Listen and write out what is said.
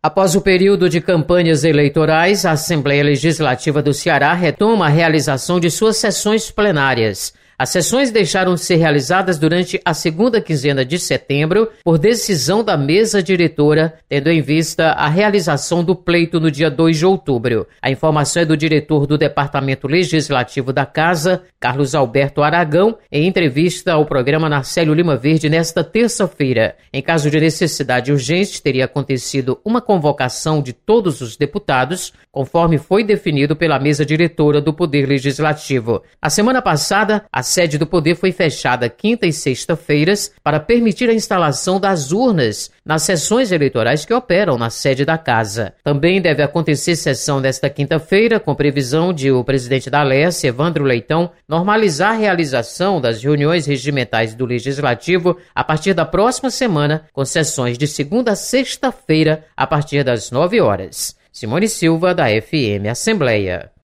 Após o período de campanhas eleitorais, a Assembleia Legislativa do Ceará retoma a realização de suas sessões plenárias. As sessões deixaram de ser realizadas durante a segunda quinzena de setembro por decisão da mesa diretora, tendo em vista a realização do pleito no dia 2 de outubro. A informação é do diretor do Departamento Legislativo da Casa, Carlos Alberto Aragão, em entrevista ao programa Narcélio Lima Verde nesta terça-feira. Em caso de necessidade urgente, teria acontecido uma convocação de todos os deputados, conforme foi definido pela mesa diretora do Poder Legislativo. A semana passada, a sede do Poder foi fechada quinta e sexta-feiras para permitir a instalação das urnas nas sessões eleitorais que operam na sede da Casa. Também deve acontecer sessão nesta quinta-feira, com previsão de o presidente da Alesse, Evandro Leitão, normalizar a realização das reuniões regimentais do Legislativo a partir da próxima semana, com sessões de segunda a sexta-feira, a partir das 9 horas. Simone Silva, da FM Assembleia.